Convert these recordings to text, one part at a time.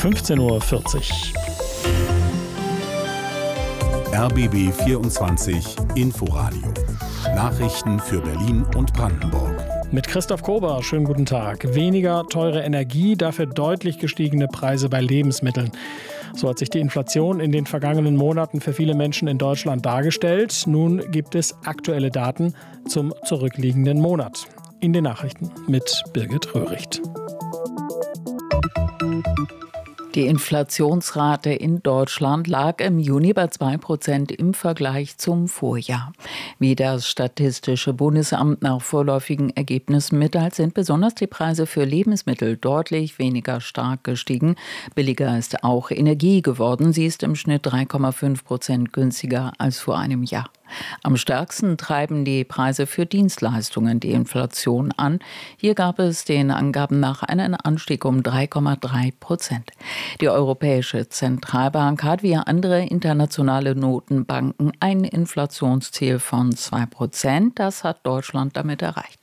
15:40 Uhr. RBB 24 Inforadio. Nachrichten für Berlin und Brandenburg. Mit Christoph Kober, schönen guten Tag. Weniger teure Energie, dafür deutlich gestiegene Preise bei Lebensmitteln. So hat sich die Inflation in den vergangenen Monaten für viele Menschen in Deutschland dargestellt. Nun gibt es aktuelle Daten zum zurückliegenden Monat. In den Nachrichten mit Birgit Röhricht. Die Inflationsrate in Deutschland lag im Juni bei 2% im Vergleich zum Vorjahr. Wie das Statistische Bundesamt nach vorläufigen Ergebnissen mitteilt, sind besonders die Preise für Lebensmittel deutlich weniger stark gestiegen. Billiger ist auch Energie geworden. Sie ist im Schnitt 3,5% günstiger als vor einem Jahr. Am stärksten treiben die Preise für Dienstleistungen die Inflation an. Hier gab es den Angaben nach einen Anstieg um 3,3%. Die Europäische Zentralbank hat wie andere internationale Notenbanken ein Inflationsziel von 2%. Das hat Deutschland damit erreicht.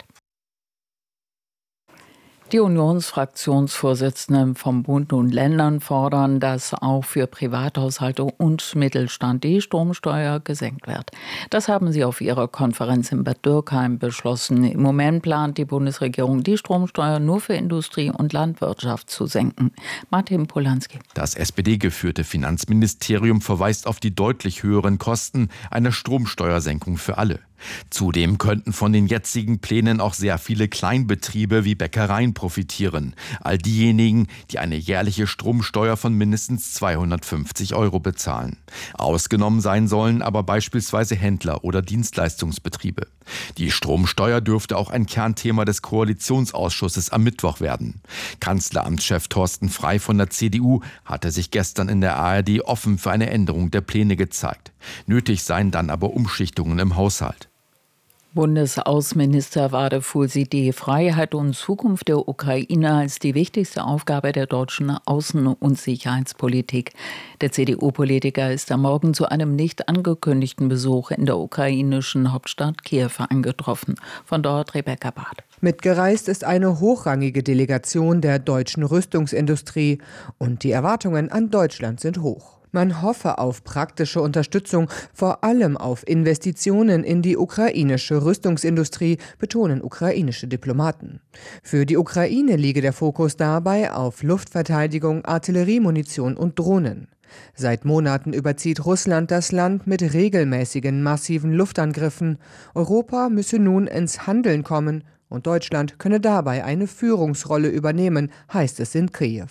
Die Unionsfraktionsvorsitzenden vom Bund und Ländern fordern, dass auch für Privathaushalte und Mittelstand die Stromsteuer gesenkt wird. Das haben sie auf ihrer Konferenz in Bad Dürkheim beschlossen. Im Moment plant die Bundesregierung, die Stromsteuer nur für Industrie und Landwirtschaft zu senken. Martin Polanski. Das SPD-geführte Finanzministerium verweist auf die deutlich höheren Kosten einer Stromsteuersenkung für alle. Zudem könnten von den jetzigen Plänen auch sehr viele Kleinbetriebe wie Bäckereien profitieren. All diejenigen, die eine jährliche Stromsteuer von mindestens 250 € bezahlen. Ausgenommen sein sollen aber beispielsweise Händler oder Dienstleistungsbetriebe. Die Stromsteuer dürfte auch ein Kernthema des Koalitionsausschusses am Mittwoch werden. Kanzleramtschef Thorsten Frey von der CDU hatte sich gestern in der ARD offen für eine Änderung der Pläne gezeigt. Nötig seien dann aber Umschichtungen im Haushalt. Bundesaußenminister Wadefuhl sieht die Freiheit und Zukunft der Ukraine als die wichtigste Aufgabe der deutschen Außen- und Sicherheitspolitik. Der CDU-Politiker ist am Morgen zu einem nicht angekündigten Besuch in der ukrainischen Hauptstadt Kiew eingetroffen. Von dort Rebecca Barth. Mitgereist ist eine hochrangige Delegation der deutschen Rüstungsindustrie und die Erwartungen an Deutschland sind hoch. Man hoffe auf praktische Unterstützung, vor allem auf Investitionen in die ukrainische Rüstungsindustrie, betonen ukrainische Diplomaten. Für die Ukraine liege der Fokus dabei auf Luftverteidigung, Artilleriemunition und Drohnen. Seit Monaten überzieht Russland das Land mit regelmäßigen massiven Luftangriffen. Europa müsse nun ins Handeln kommen und Deutschland könne dabei eine Führungsrolle übernehmen, heißt es in Kiew.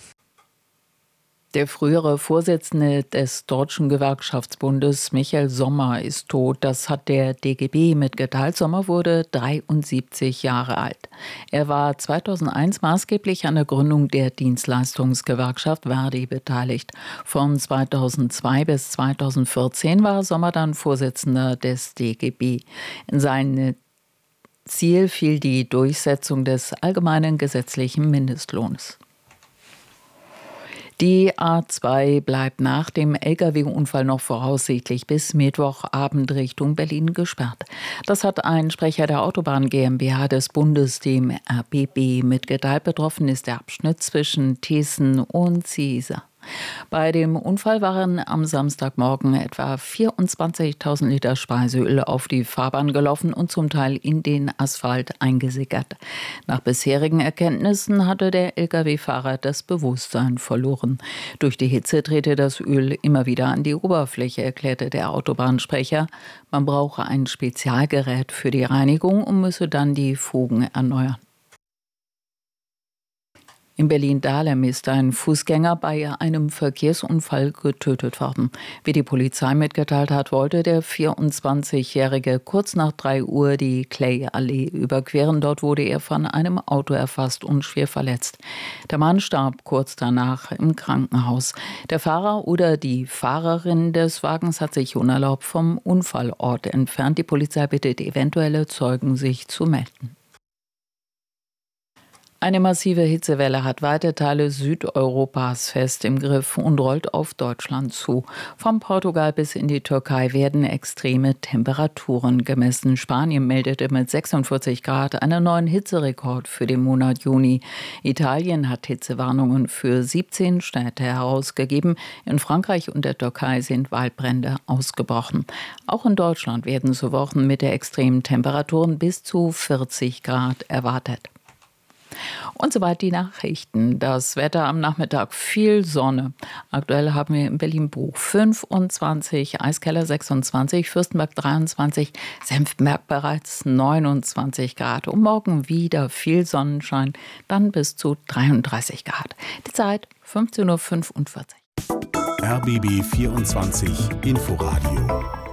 Der frühere Vorsitzende des Deutschen Gewerkschaftsbundes, Michael Sommer, ist tot. Das hat der DGB mitgeteilt. Sommer wurde 73 Jahre alt. Er war 2001 maßgeblich an der Gründung der Dienstleistungsgewerkschaft Verdi beteiligt. Von 2002 bis 2014 war Sommer dann Vorsitzender des DGB. In sein Ziel fiel die Durchsetzung des allgemeinen gesetzlichen Mindestlohns. Die A2 bleibt nach dem Lkw-Unfall noch voraussichtlich bis Mittwochabend Richtung Berlin gesperrt. Das hat ein Sprecher der Autobahn GmbH des Bundes dem RBB mitgeteilt. Betroffen ist der Abschnitt zwischen Thiessen und Ziesar. Bei dem Unfall waren am Samstagmorgen etwa 24.000 Liter Speiseöl auf die Fahrbahn gelaufen und zum Teil in den Asphalt eingesickert. Nach bisherigen Erkenntnissen hatte der Lkw-Fahrer das Bewusstsein verloren. Durch die Hitze trete das Öl immer wieder an die Oberfläche, erklärte der Autobahnsprecher. Man brauche ein Spezialgerät für die Reinigung und müsse dann die Fugen erneuern. In Berlin-Dahlem ist ein Fußgänger bei einem Verkehrsunfall getötet worden. Wie die Polizei mitgeteilt hat, wollte der 24-Jährige kurz nach 3 Uhr die Clay-Allee überqueren. Dort wurde er von einem Auto erfasst und schwer verletzt. Der Mann starb kurz danach im Krankenhaus. Der Fahrer oder die Fahrerin des Wagens hat sich unerlaubt vom Unfallort entfernt. Die Polizei bittet eventuelle Zeugen, sich zu melden. Eine massive Hitzewelle hat weite Teile Südeuropas fest im Griff und rollt auf Deutschland zu. Von Portugal bis in die Türkei werden extreme Temperaturen gemessen. Spanien meldete mit 46 Grad einen neuen Hitzerekord für den Monat Juni. Italien hat Hitzewarnungen für 17 Städte herausgegeben. In Frankreich und der Türkei sind Waldbrände ausgebrochen. Auch in Deutschland werden zu Wochen mit der extremen Temperaturen bis zu 40 Grad erwartet. Und soweit die Nachrichten. Das Wetter am Nachmittag, viel Sonne. Aktuell haben wir in Berlin-Bruch 25, Eiskeller 26, Fürstenberg 23, Senftenberg bereits 29 Grad. Und morgen wieder viel Sonnenschein, dann bis zu 33 Grad. Die Zeit 15:45 Uhr. RBB 24 Inforadio